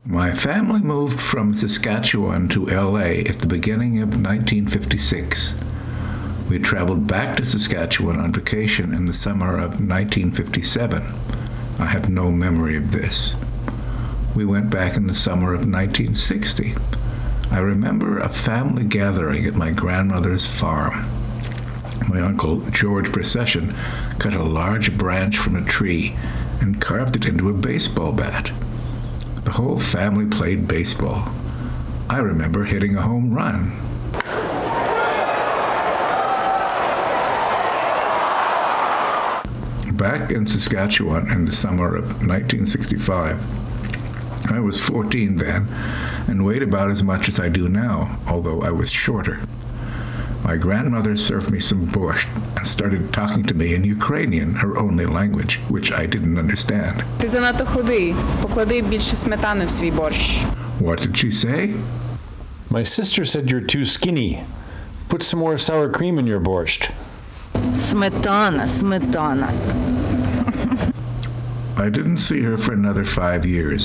My family moved from Saskatchewan to LA at the beginning of 1956. We traveled back to Saskatchewan on vacation in the summer of 1957. I have no memory of this. We went back in the summer of 1960. I remember a family gathering at my grandmother's farm. My uncle, George Procession, cut a large branch from a tree and carved it into a baseball bat. The whole family played baseball. I remember hitting a home run. Back in Saskatchewan in the summer of 1965, I was 14 then and weighed about as much as I do now, although I was shorter. My grandmother served me some borscht and started talking to me in Ukrainian, her only language, which I didn't understand. Ти занадто худий. Поклади більше сметани в свій борщ. What did she say? My sister said you're too skinny. Put some more sour cream in your borscht. Сметана. I didn't see her for another 5 years.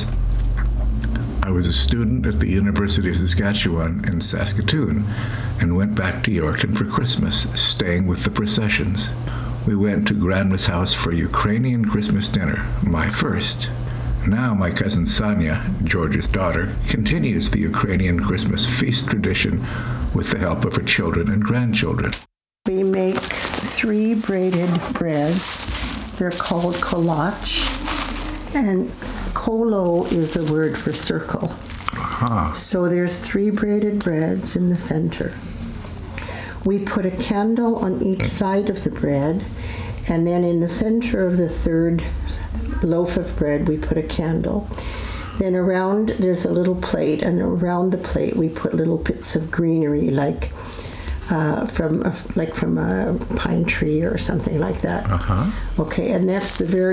I was a student at the University of Saskatchewan in Saskatoon and went back to Yorkton for Christmas, staying with the Processions. We went to Grandma's house for Ukrainian Christmas dinner, my first. Now my cousin Sonia, George's daughter, continues the Ukrainian Christmas feast tradition with the help of her children and grandchildren. We make 3 braided breads. They're called kolach, and kolo is a word for circle. So there's 3 braided breads in the center. We put a candle on each side of the bread, and then in the center of the 3rd loaf of bread, we put a candle. Then around, there's a little plate, and around the plate, we put little bits of greenery, like from a pine tree or something like that. Okay, and that's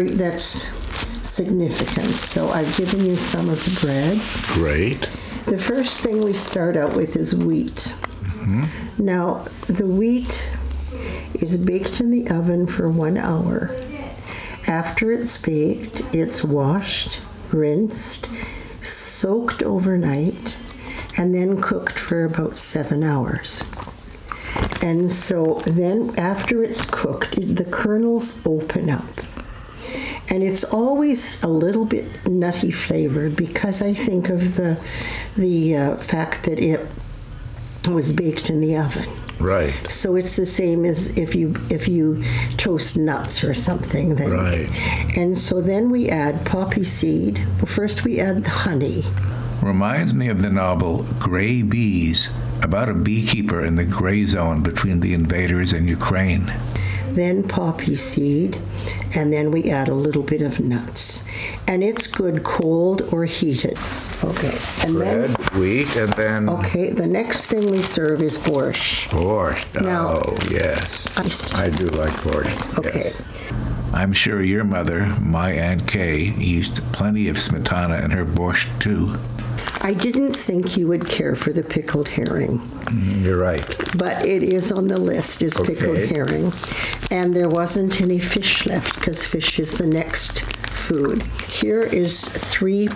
significant. So I've given you some of the bread. Great. The first thing we start out with is wheat. Now, the wheat is baked in the oven for 1 hour. After it's baked, it's washed, rinsed, soaked overnight, and then cooked for about 7 hours. And so then after it's cooked, the kernels open up. And it's always a little bit nutty flavored because I think of the fact that it was baked in the oven. Right. So it's the same as if you toast nuts or something. Then. Right. And so then we add poppy seed. Well, first we add the honey. Reminds me of the novel Gray Bees, about a beekeeper in the gray zone between the invaders and Ukraine. Then poppy seed, and then we add a little bit of nuts. And it's good cold or heated. Okay. And Bread, wheat, and then... Okay, the next thing we serve is borscht. Borscht. Now, oh, yes. I do like borscht. Okay. Yes. I'm sure your mother, my Aunt Kay, used plenty of smetana in her borscht, too. I didn't think you would care for the pickled herring. You're right. But it is on the list, is pickled herring. And there wasn't any fish left because fish is the next food. Here is 3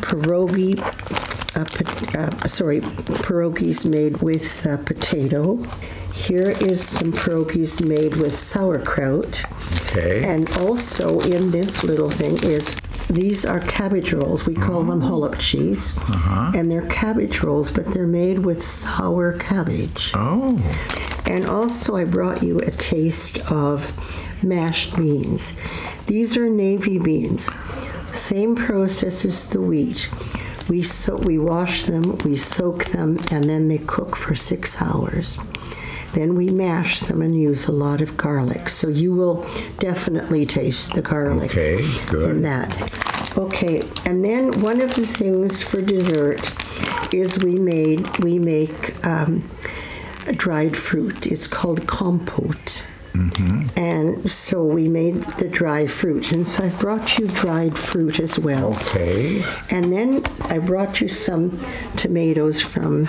pierogies made with potato. Here is some pierogies made with sauerkraut. Okay. And also in this little thing is, these are cabbage rolls. We call them holopchis. And they're cabbage rolls, but they're made with sour cabbage. Oh. And also I brought you a taste of mashed beans. These are navy beans. Same process as the wheat. We wash them, we soak them, and then they cook for 6 hours. Then we mash them and use a lot of garlic. So you will definitely taste the garlic in that. Okay, and then one of the things for dessert is we make dried fruit. It's called compote. And so we made the dry fruit. And so I brought you dried fruit as well. Okay. And then I brought you some tomatoes from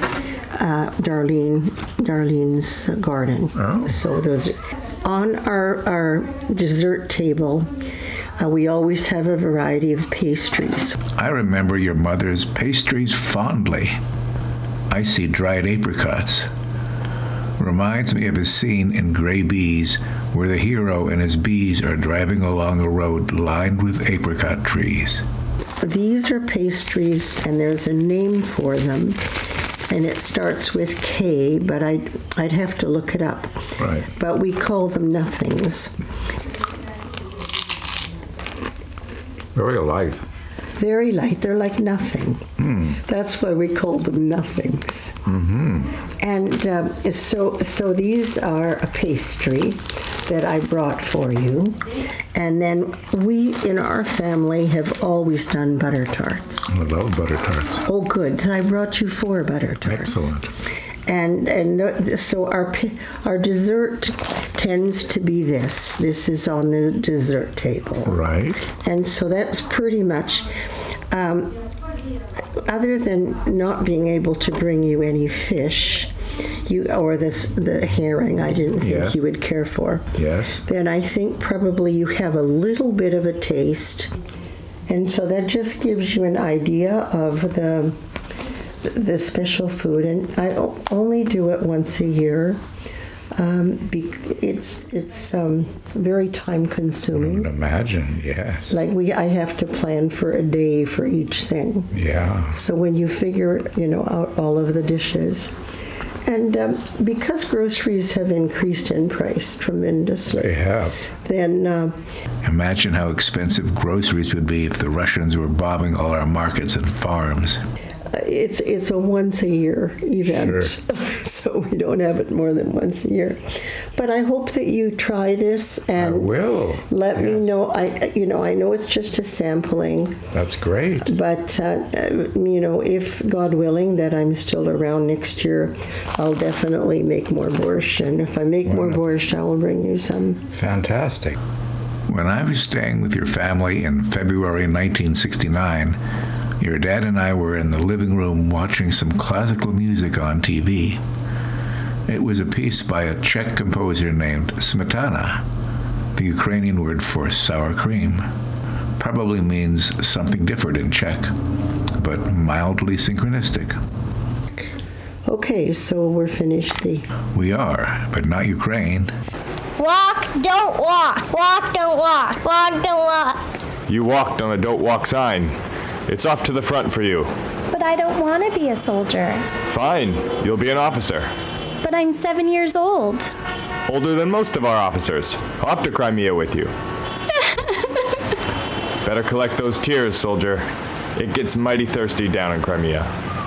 Darlene's garden. Oh. So those on our dessert table, We always have a variety of pastries. I remember your mother's pastries fondly. Icy dried apricots. Reminds me of a scene in Grey Bees where the hero and his bees are driving along a road lined with apricot trees. These are pastries, and there's a name for them, and it starts with K, but I'd have to look it up. Right. But we call them nothings. Very light. Very light. They're like nothing. That's why we call them nothings. And so these are a pastry that I brought for you. And then we, in our family, have always done butter tarts. I love butter tarts. Oh, good. So I brought you 4 butter tarts. Excellent. And so our dessert tends to be this. This is on the dessert table. Right. And so that's pretty much, other than not being able to bring you any fish, the herring I didn't think Yes. you would care for, Yes. then I think probably you have a little bit of a taste. And so that just gives you an idea of the special food. And I only do it once a year. It's very time consuming. Imagine, yes. Like I have to plan for a day for each thing. Yeah. So when you figure, out all of the dishes. And because groceries have increased in price tremendously, They have. then Imagine how expensive groceries would be if the Russians were bombing all our markets and farms. it's a once a year event. Sure. So we don't have it more than once a year. But I hope that you try this and I will. let me know. I know it's just a sampling, That's great. but if God willing that I'm still around next year, I'll definitely make more borscht. And if I make more borscht, I will bring you some. Fantastic. When I was staying with your family in February 1969, your dad and I were in the living room watching some classical music on TV. It was a piece by a Czech composer named Smetana. The Ukrainian word for sour cream probably means something different in Czech, but mildly synchronistic. Okay, so we're finished. We are, but not Ukraine. Walk, don't walk. Walk, don't walk. Walk, don't walk. You walked on a don't walk sign. It's off to the front for you. But I don't want to be a soldier. Fine, you'll be an officer. But I'm 7 years old. Older than most of our officers. Off to Crimea with you. Better collect those tears, soldier. It gets mighty thirsty down in Crimea.